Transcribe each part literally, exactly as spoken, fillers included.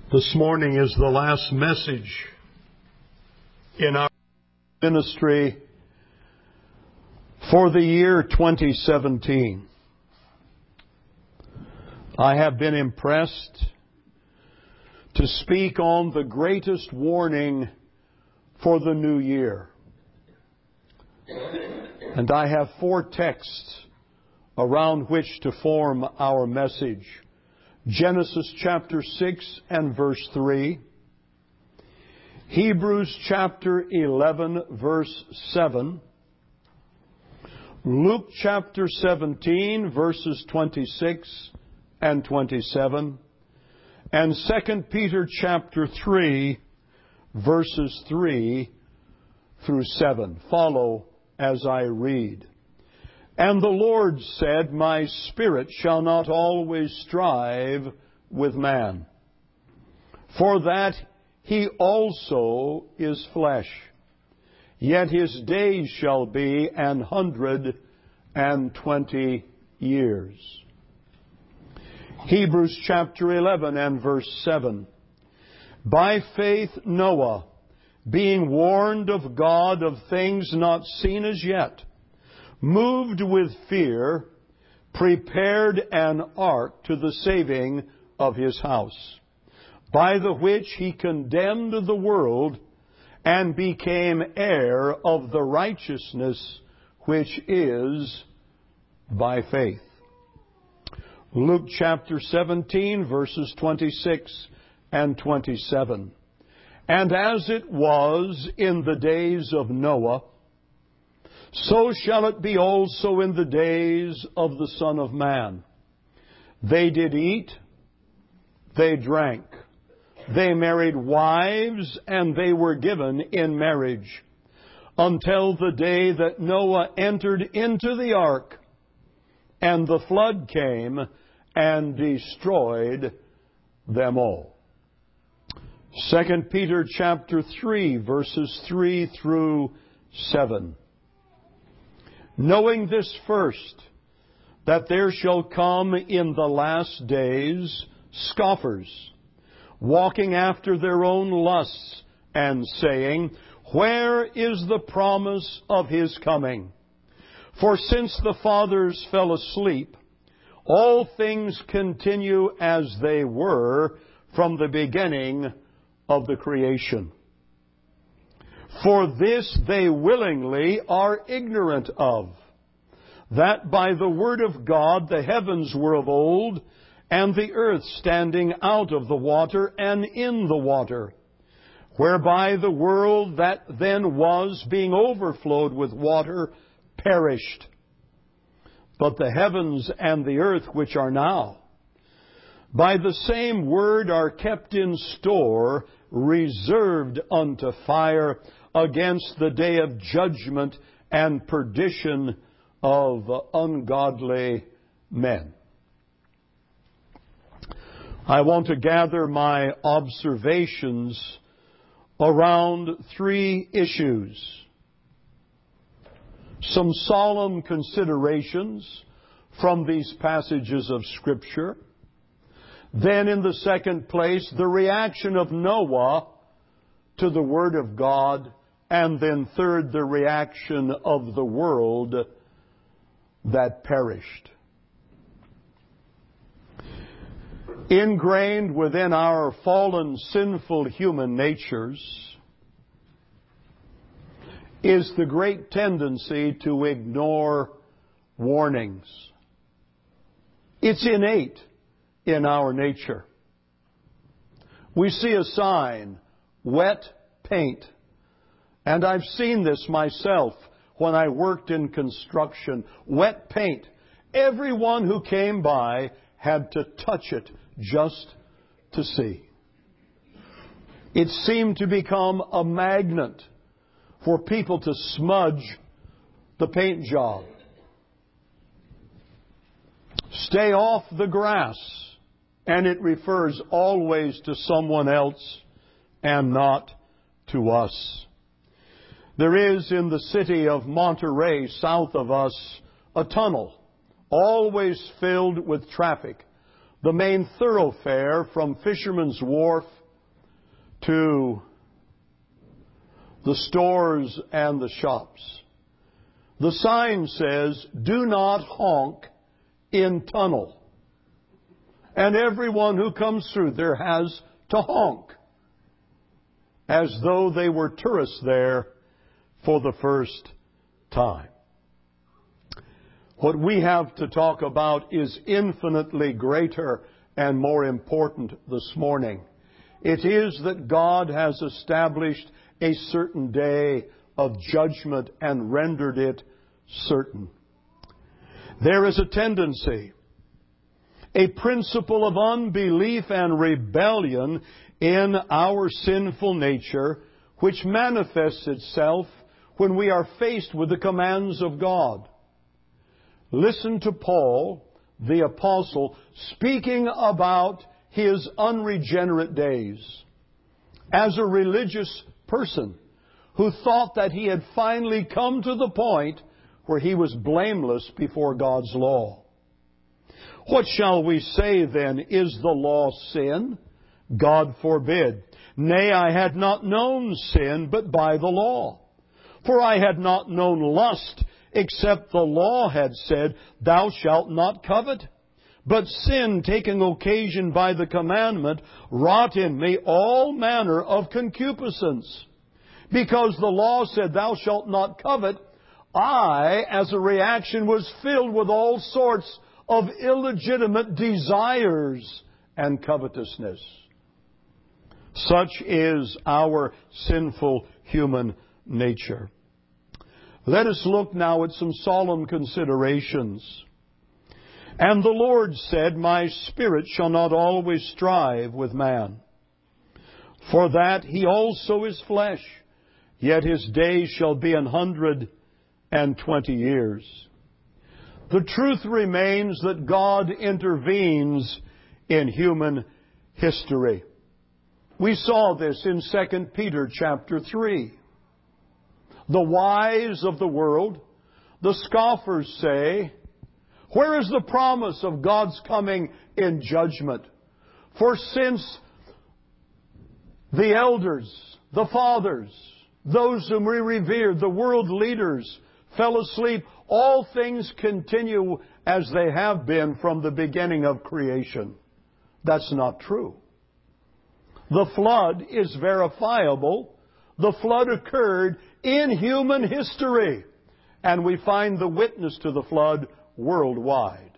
This morning is the last message in our ministry for the year twenty seventeen. I have been impressed to speak on the greatest warning for the new year. And I have four texts around which to form our message. Genesis chapter six and verse three. Hebrews chapter eleven verse seven. Luke chapter seventeen verses twenty-six and twenty-seven. And Second Peter chapter three verses three through seven. Follow as I read. And the Lord said, My spirit shall not always strive with man, for that he also is flesh. Yet his days shall be an hundred and twenty years. Hebrews chapter eleven and verse seven. By faith Noah, being warned of God of things not seen as yet, moved with fear, prepared an ark to the saving of his house, by the which he condemned the world and became heir of the righteousness which is by faith. Luke chapter seventeen verses twenty-six and twenty-seven. And as it was in the days of Noah, so shall it be also in the days of the Son of Man. They did eat, they drank, they married wives, and they were given in marriage, until the day that Noah entered into the ark, and the flood came and destroyed them all. Second Peter chapter three, verses three through seven. Knowing this first, that there shall come in the last days scoffers, walking after their own lusts, and saying, Where is the promise of his coming? For since the fathers fell asleep, all things continue as they were from the beginning of the creation. For this they willingly are ignorant of, that by the word of God the heavens were of old, and the earth standing out of the water and in the water, whereby the world that then was, being overflowed with water, perished. But the heavens and the earth which are now, by the same word are kept in store, reserved unto fire, against the day of judgment and perdition of ungodly men. I want to gather my observations around three issues. Some solemn considerations from these passages of Scripture. Then, in the second place, the reaction of Noah to the Word of God. And then third, the reaction of the world that perished. Ingrained within our fallen, sinful human natures is the great tendency to ignore warnings. It's innate in our nature. We see a sign, wet paint. And I've seen this myself when I worked in construction. Wet paint. Everyone who came by had to touch it just to see. It seemed to become a magnet for people to smudge the paint job. Stay off the grass. And it refers always to someone else and not to us. There is in the city of Monterey, south of us, a tunnel, always filled with traffic. The main thoroughfare from Fisherman's Wharf to the stores and the shops. The sign says, "Do not honk in tunnel." And everyone who comes through there has to honk, as though they were tourists there for the first time. What we have to talk about is infinitely greater and more important this morning. It is that God has established a certain day of judgment and rendered it certain. There is a tendency, a principle of unbelief and rebellion in our sinful nature, which manifests itself when we are faced with the commands of God. Listen to Paul, the apostle, speaking about his unregenerate days. As a religious person who thought that he had finally come to the point where he was blameless before God's law. What shall we say then? Is the law sin? God forbid. Nay, I had not known sin but by the law. For I had not known lust, except the law had said, "Thou shalt not covet." But sin, taking occasion by the commandment, wrought in me all manner of concupiscence. Because the law said, "Thou shalt not covet," I, as a reaction, was filled with all sorts of illegitimate desires and covetousness. Such is our sinful human nature. Let us look now at some solemn considerations. And the Lord said, "My spirit shall not always strive with man. For that he also is flesh, yet his days shall be an hundred and twenty years." The truth remains that God intervenes in human history. We saw this in Second Peter chapter three. The wise of the world, the scoffers say, "Where is the promise of God's coming in judgment? For since the elders, the fathers, those whom we revered, the world leaders, fell asleep, all things continue as they have been from the beginning of creation." That's not true. The flood is verifiable. The flood occurred in human history, and we find the witness to the flood worldwide.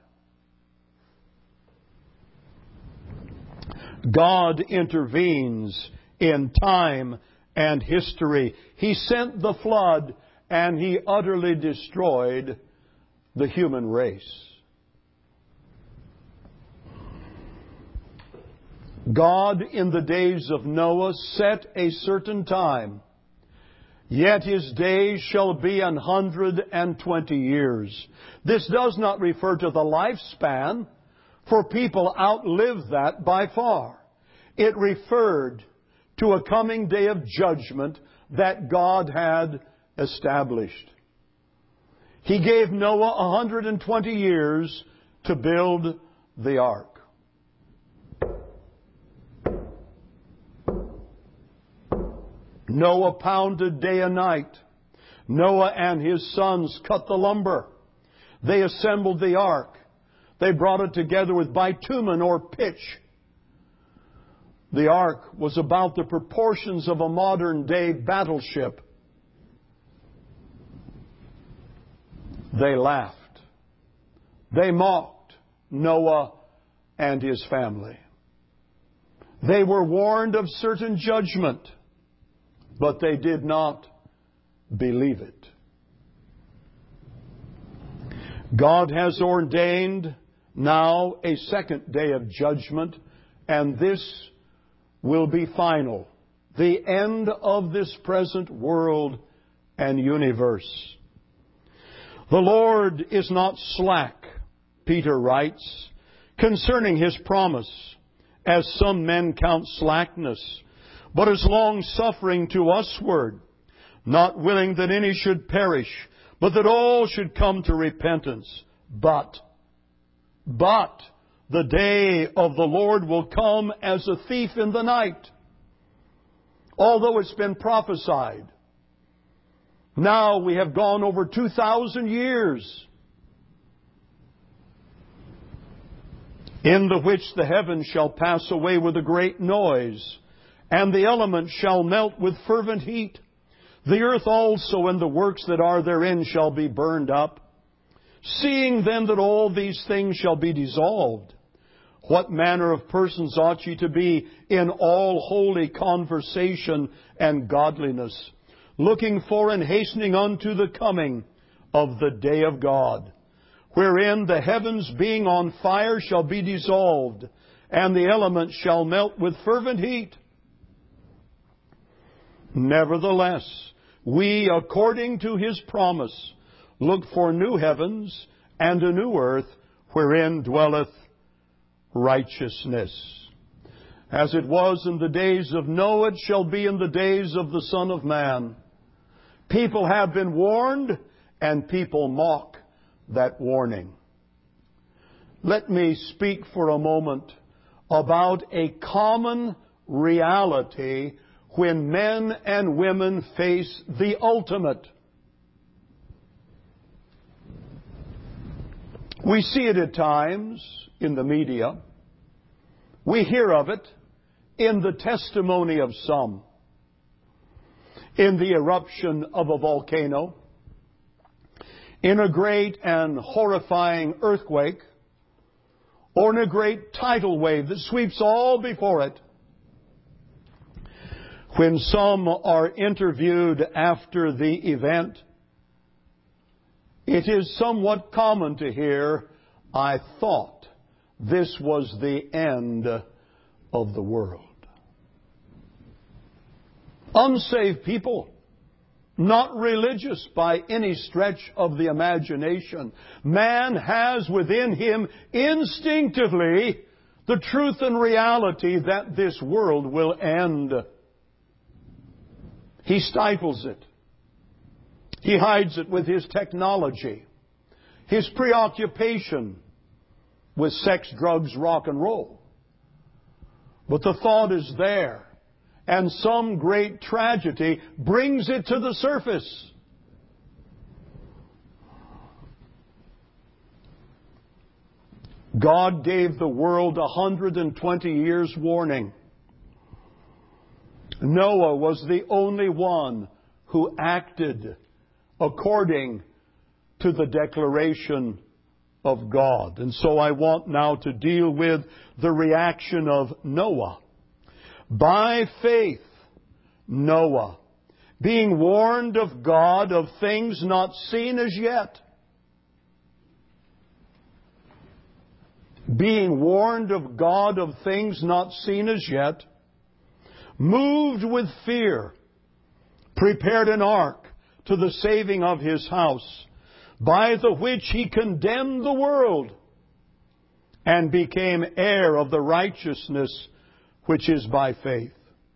God intervenes in time and history. He sent the flood and He utterly destroyed the human race. God, in the days of Noah, set a certain time. Yet his days shall be an hundred and twenty years. This does not refer to the lifespan, for people outlive that by far. It referred to a coming day of judgment that God had established. He gave Noah a hundred and twenty years to build the ark. Noah pounded day and night. Noah and his sons cut the lumber. They assembled the ark. They brought it together with bitumen or pitch. The ark was about the proportions of a modern day battleship. They laughed. They mocked Noah and his family. They were warned of certain judgment, but they did not believe it. God has ordained now a second day of judgment, and this will be final. The end of this present world and universe. The Lord is not slack, Peter writes, concerning His promise, as some men count slackness, but is long-suffering to usward, not willing that any should perish, but that all should come to repentance. But, but, the day of the Lord will come as a thief in the night, although it's been prophesied. Now we have gone over two thousand years, in the which the heavens shall pass away with a great noise, and the elements shall melt with fervent heat. The earth also and the works that are therein shall be burned up. Seeing then that all these things shall be dissolved, what manner of persons ought ye to be in all holy conversation and godliness, looking for and hastening unto the coming of the day of God, wherein the heavens being on fire shall be dissolved, and the elements shall melt with fervent heat. Nevertheless, we, according to His promise, look for new heavens and a new earth, wherein dwelleth righteousness. As it was in the days of Noah, it shall be in the days of the Son of Man. People have been warned, and people mock that warning. Let me speak for a moment about a common reality when men and women face the ultimate. We see it at times in the media. We hear of it in the testimony of some. In the eruption of a volcano, in a great and horrifying earthquake, or in a great tidal wave that sweeps all before it. When some are interviewed after the event, it is somewhat common to hear, "I thought this was the end of the world." Unsaved people, not religious by any stretch of the imagination. Man has within him instinctively the truth and reality that this world will end. He stifles it. He hides it with his technology, his preoccupation with sex, drugs, rock and roll. But the thought is there. And some great tragedy brings it to the surface. God gave the world one hundred twenty years warning. Noah was the only one who acted according to the declaration of God. And so I want now to deal with the reaction of Noah. By faith, Noah, being warned of God of things not seen as yet. Being warned of God of things not seen as yet, moved with fear, prepared an ark to the saving of his house, by the which he condemned the world, and became heir of the righteousness which is by faith.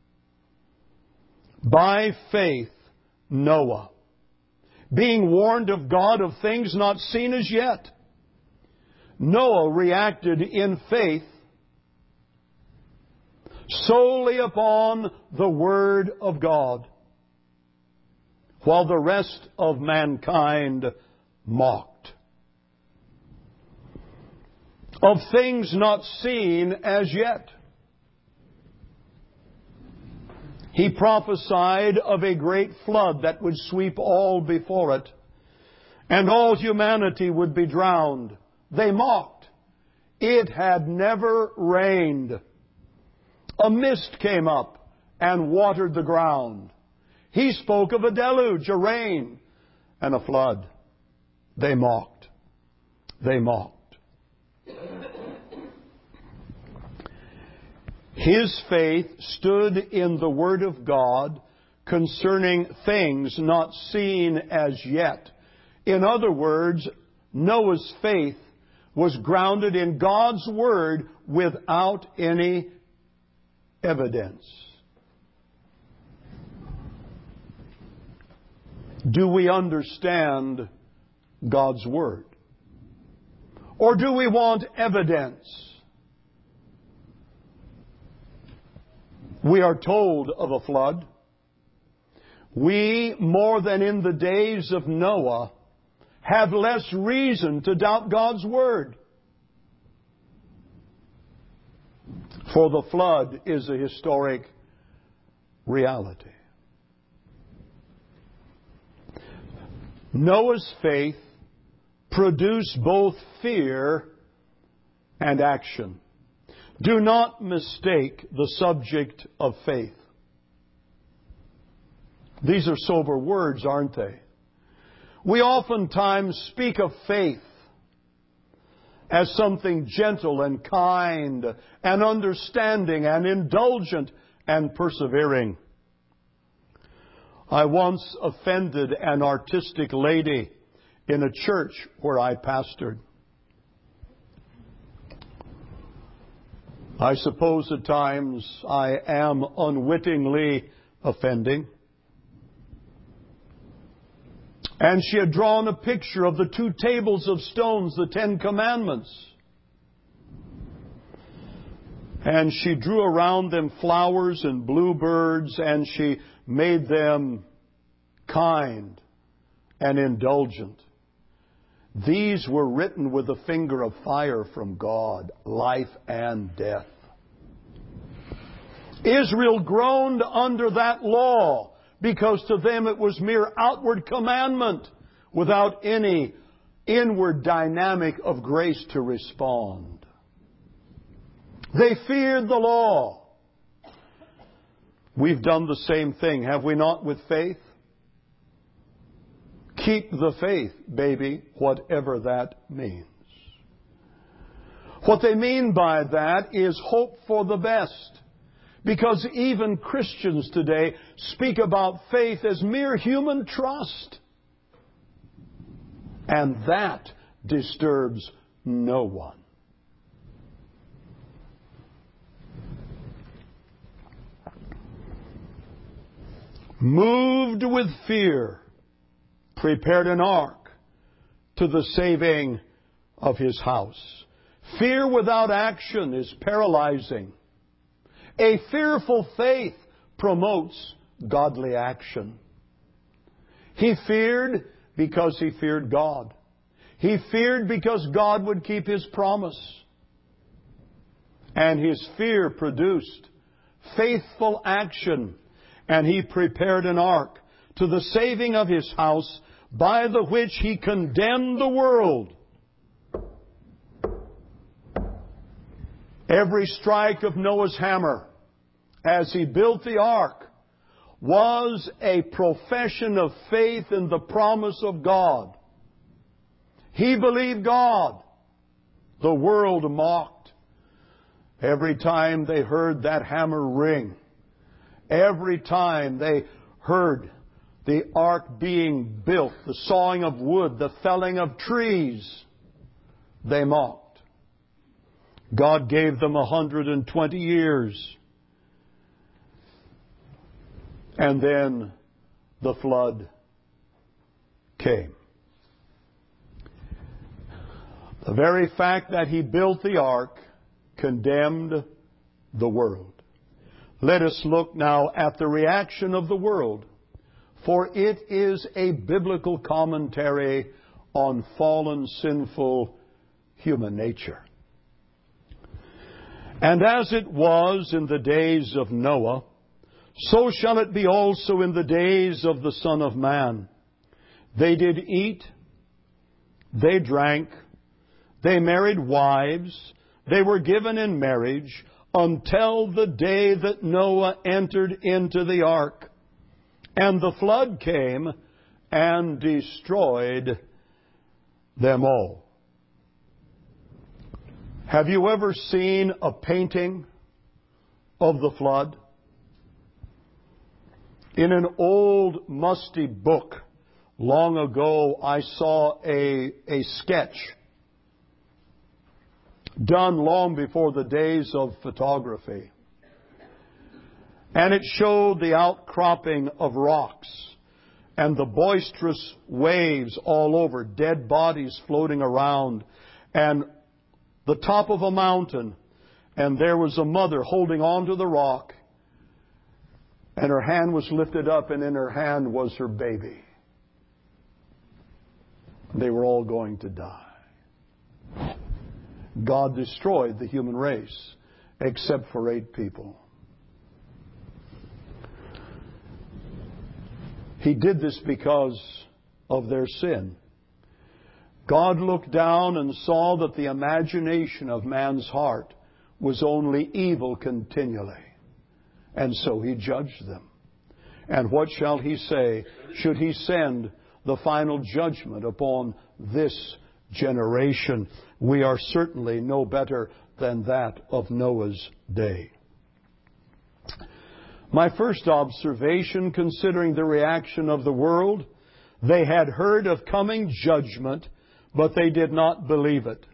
By faith, Noah, being warned of God of things not seen as yet. Noah reacted in faith solely upon the Word of God, while the rest of mankind mocked. Of things not seen as yet. He prophesied of a great flood that would sweep all before it, and all humanity would be drowned. They mocked. It had never rained. A mist came up and watered the ground. He spoke of a deluge, a rain, and a flood. They mocked. They mocked. His faith stood in the Word of God concerning things not seen as yet. In other words, Noah's faith was grounded in God's Word without any evidence. Do we understand God's Word? Or do we want evidence? We are told of a flood. we, more than in the days of Noah, have less reason to doubt God's Word. For the flood is a historic reality. Noah's faith produced both fear and action. Do not mistake the subject of faith. These are sober words, aren't they? We oftentimes speak of faith as something gentle and kind and understanding and indulgent and persevering. I once offended an artistic lady in a church where I pastored. I suppose at times I am unwittingly offending. And she had drawn a picture of the two tables of stones, the Ten Commandments. And she drew around them flowers and bluebirds, and she made them kind and indulgent. These were written with a finger of fire from God, life and death. Israel groaned under that law, because to them it was mere outward commandment without any inward dynamic of grace to respond. They feared the law. We've done the same thing, have we not, with faith? Keep the faith, baby, whatever that means. What they mean by that is hope for the best. Because even Christians today speak about faith as mere human trust. And that disturbs no one. Moved with fear, prepared an ark to the saving of his house. Fear without action is paralyzing. A fearful faith promotes godly action. He feared because he feared God. He feared because God would keep His promise. And his fear produced faithful action. And he prepared an ark to the saving of his house, by the which he condemned the world. Every strike of Noah's hammer as he built the ark was a profession of faith in the promise of God. He believed God. The world mocked. Every time they heard that hammer ring, every time they heard the ark being built, the sawing of wood, the felling of trees, they mocked. God gave them a hundred and twenty years. And then the flood came. The very fact that he built the ark condemned the world. Let us look now at the reaction of the world, for it is a biblical commentary on fallen, sinful human nature. And as it was in the days of Noah, so shall it be also in the days of the Son of Man. They did eat, they drank, they married wives, they were given in marriage, until the day that Noah entered into the ark. And the flood came and destroyed them all. Have you ever seen a painting of the flood? In an old musty book long ago, I saw a, a sketch done long before the days of photography. And it showed the outcropping of rocks and the boisterous waves all over, dead bodies floating around, and the top of a mountain, and there was a mother holding on to the rock, And her hand was lifted up, and in her hand was her baby. They were all going to die. God destroyed the human race, except for eight people. He did this because of their sin. God looked down and saw that the imagination of man's heart was only evil continually. And so He judged them. And what shall He say? Should He send the final judgment upon this generation? We are certainly no better than that of Noah's day. My first observation, considering the reaction of the world, they had heard of coming judgment, but they did not believe it.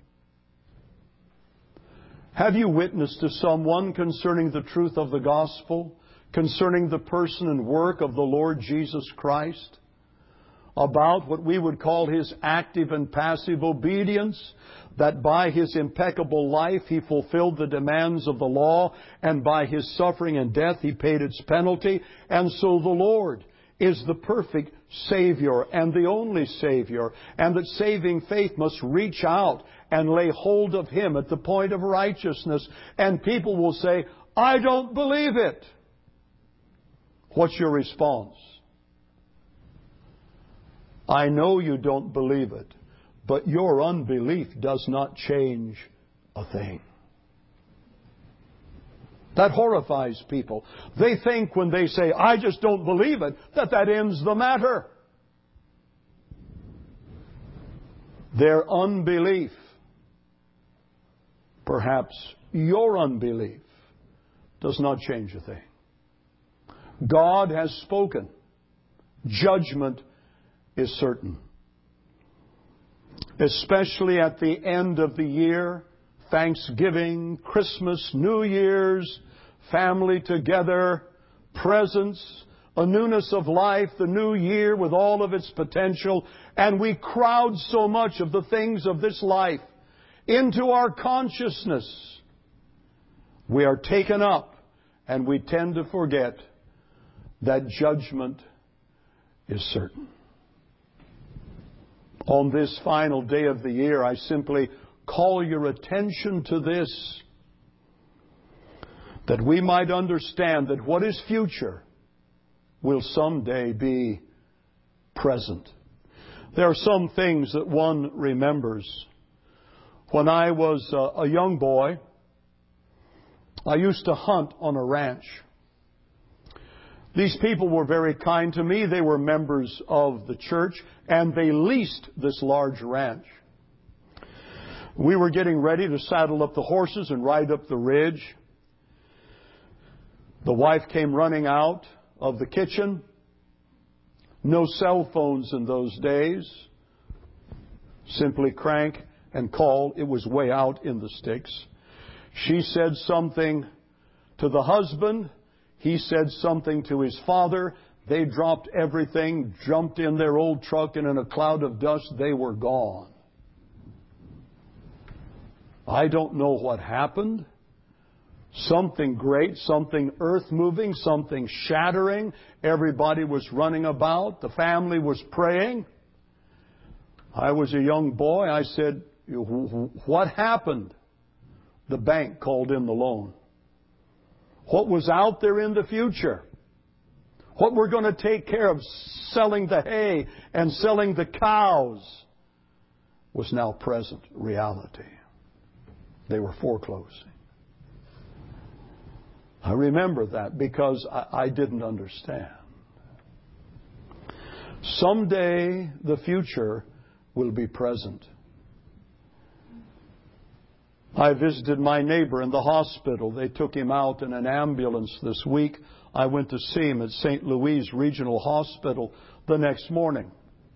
Have you witnessed to someone concerning the truth of the gospel, concerning the person and work of the Lord Jesus Christ, about what we would call His active and passive obedience, that by His impeccable life He fulfilled the demands of the law, and by His suffering and death He paid its penalty, and so the Lord is the perfect Savior and the only Savior, and that saving faith must reach out and lay hold of Him at the point of righteousness. And people will say, I don't believe it. What's your response? I know you don't believe it, but your unbelief does not change a thing. That horrifies people. They think when they say, I just don't believe it, that that ends the matter. Their unbelief, perhaps your unbelief, does not change a thing. God has spoken. Judgment is certain. Especially at the end of the year, Thanksgiving, Christmas, New Year's, family together, presents, a newness of life, the new year with all of its potential, and we crowd so much of the things of this life into our consciousness. We are taken up, and we tend to forget that judgment is certain. On this final day of the year, I simply call your attention to this, that we might understand that what is future will someday be present. There are some things that one remembers. When I was a young boy, I used to hunt on a ranch. These people were very kind to me. They were members of the church, and they leased this large ranch. We were getting ready to saddle up the horses and ride up the ridge. The wife came running out of the kitchen. No cell phones in those days. Simply crank and call. It was way out in the sticks. She said something to the husband. He said something to his father. They dropped everything, jumped in their old truck, and in a cloud of dust, they were gone. I don't know what happened. Something great, something earth-moving, something shattering. Everybody was running about. The family was praying. I was a young boy. I said, what happened? The bank called in the loan. What was out there in the future, what we're going to take care of selling the hay and selling the cows, was now present reality. They were foreclosing. I remember that because I, I didn't understand. Someday the future will be present. I visited my neighbor in the hospital. They took him out in an ambulance this week. I went to see him at Saint Louis Regional Hospital the next morning.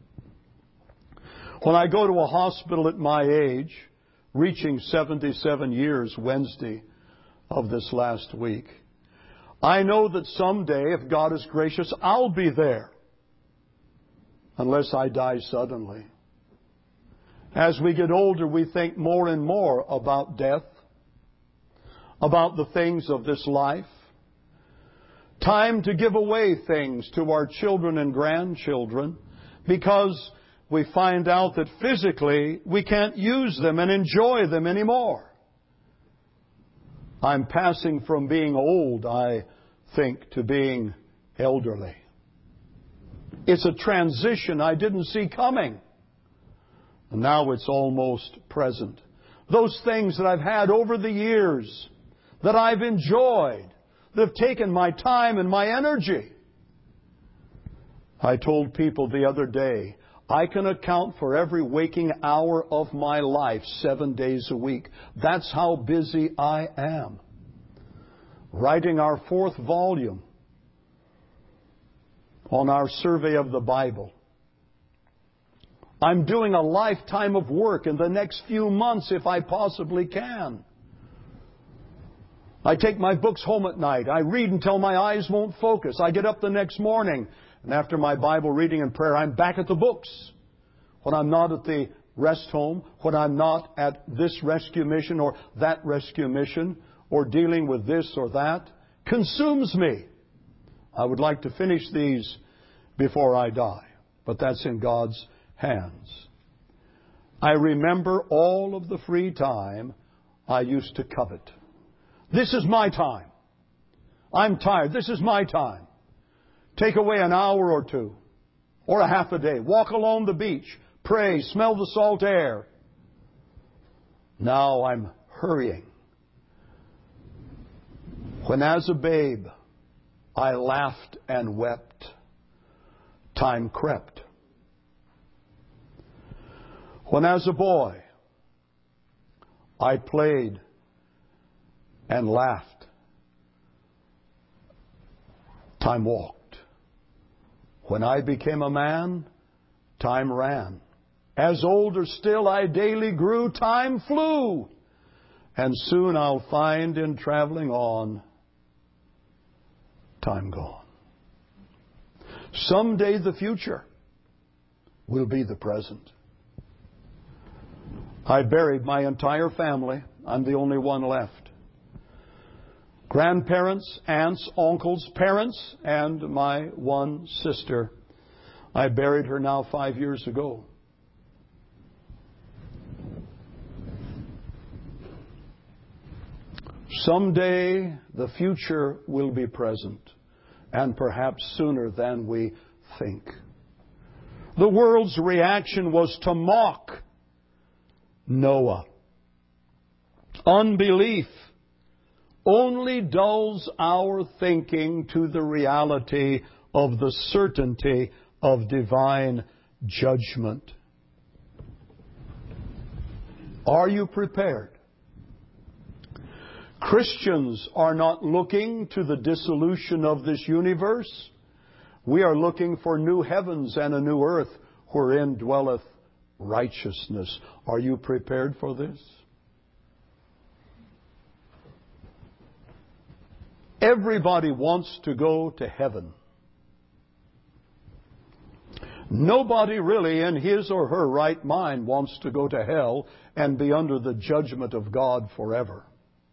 When I go to a hospital at my age, reaching seventy-seven years Wednesday of this last week, I know that someday, if God is gracious, I'll be there. Unless I die suddenly. As we get older, we think more and more about death, about the things of this life. Time to give away things to our children and grandchildren because we find out that physically we can't use them and enjoy them anymore. I'm passing from being old, I think, to being elderly. It's a transition I didn't see coming. And now it's almost present. Those things that I've had over the years, that I've enjoyed, that have taken my time and my energy. I told people the other day, I can account for every waking hour of my life seven days a week. That's how busy I am. Writing our fourth volume on our survey of the Bible. I'm doing a lifetime of work in the next few months if I possibly can. I take my books home at night. I read until my eyes won't focus. I get up the next morning, and after my Bible reading and prayer, I'm back at the books. When I'm not at the rest home, when I'm not at this rescue mission or that rescue mission, or dealing with this or that, consumes me. I would like to finish these before I die, but that's in God's hands. I remember all of the free time I used to covet. This is my time. I'm tired. This is my time. Take away an hour or two, or a half a day. Walk along the beach. Pray. Smell the salt air. Now I'm hurrying. When as a babe I laughed and wept, time crept. When as a boy I played and laughed, time walked. When I became a man, time ran. As older still I daily grew, time flew. And soon I'll find in traveling on, time gone. Someday the future will be the present. I buried my entire family. I'm the only one left. Grandparents, aunts, uncles, parents, and my one sister. I buried her now five years ago. Someday the future will be present, and perhaps sooner than we think. The world's reaction was to mock Noah. Unbelief only dulls our thinking to the reality of the certainty of divine judgment. Are you prepared? Christians are not looking to the dissolution of this universe. We are looking for new heavens and a new earth wherein dwelleth righteousness. Are you prepared for this? Everybody wants to go to heaven. Nobody really in his or her right mind wants to go to hell and be under the judgment of God forever.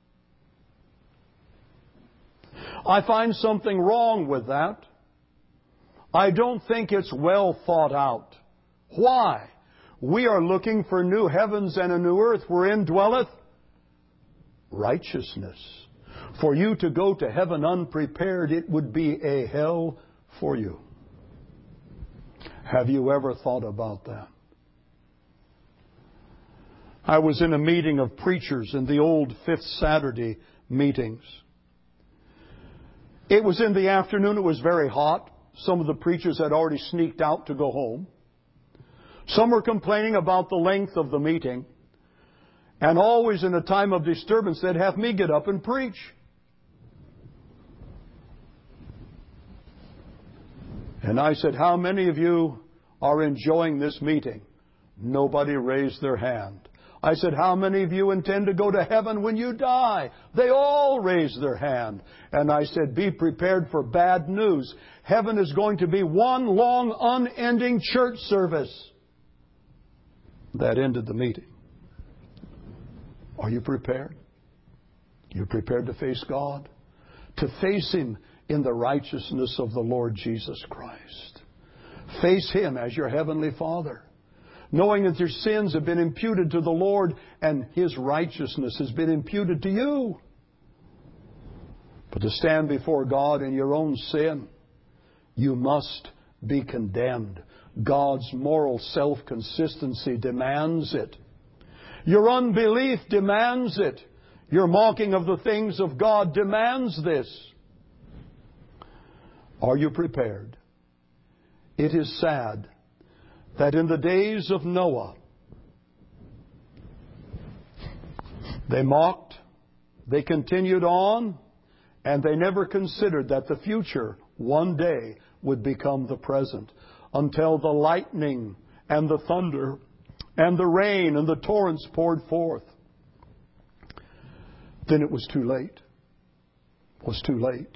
I find something wrong with that. I don't think it's well thought out. Why? We are looking for new heavens and a new earth wherein dwelleth righteousness. For you to go to heaven unprepared, it would be a hell for you. Have you ever thought about that? I was in a meeting of preachers in the old Fifth Saturday meetings. It was in the afternoon. It was very hot. Some of the preachers had already sneaked out to go home. Some were complaining about the length of the meeting. And always in a time of disturbance, they'd have me get up and preach. And I said, how many of you are enjoying this meeting? Nobody raised their hand. I said, how many of you intend to go to heaven when you die? They all raised their hand. And I said, be prepared for bad news. Heaven is going to be one long, unending church service. That ended the meeting. Are you prepared? You prepared to face God? to face Him in the righteousness of the Lord Jesus Christ. Face Him as your Heavenly Father, knowing that your sins have been imputed to the Lord and His righteousness has been imputed to you. But to stand before God in your own sin, you must be condemned. God's moral self-consistency demands it. Your unbelief demands it. Your mocking of the things of God demands this. Are you prepared? It is sad that in the days of Noah, they mocked, they continued on, and they never considered that the future one day would become the present, until the lightning and the thunder and the rain and the torrents poured forth. Then it was too late. It was too late.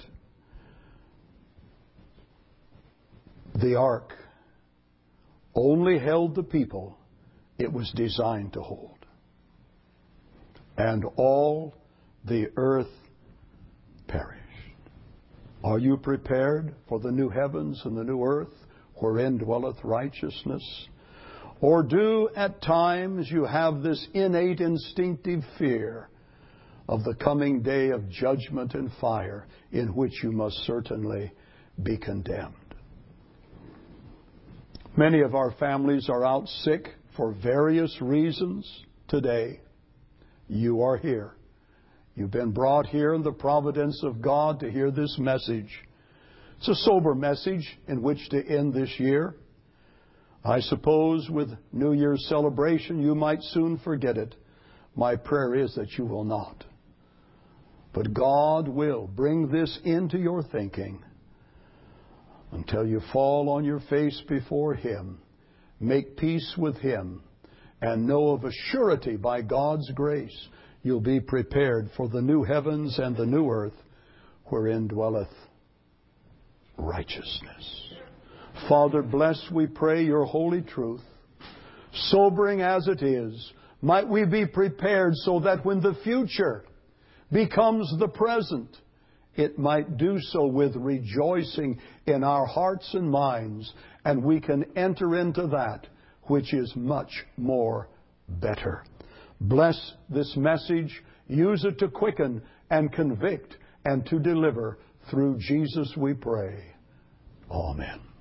The ark only held the people it was designed to hold. And all the earth perished. Are you prepared for the new heavens and the new earth wherein dwelleth righteousness? Or do at times you have this innate instinctive fear of the coming day of judgment and fire in which you must certainly be condemned? Many of our families are out sick for various reasons today. You are here. You've been brought here in the providence of God to hear this message. It's a sober message in which to end this year. I suppose with New Year's celebration you might soon forget it. My prayer is that you will not. But God will bring this into your thinking until you fall on your face before Him, make peace with Him, and know of a surety by God's grace you'll be prepared for the new heavens and the new earth wherein dwelleth righteousness. Father, bless, we pray, your holy truth. Sobering as it is, might we be prepared so that when the future becomes the present, it might do so with rejoicing in our hearts and minds, and we can enter into that which is much more better. Bless this message. Use it to quicken and convict and to deliver. Through Jesus we pray. Amen.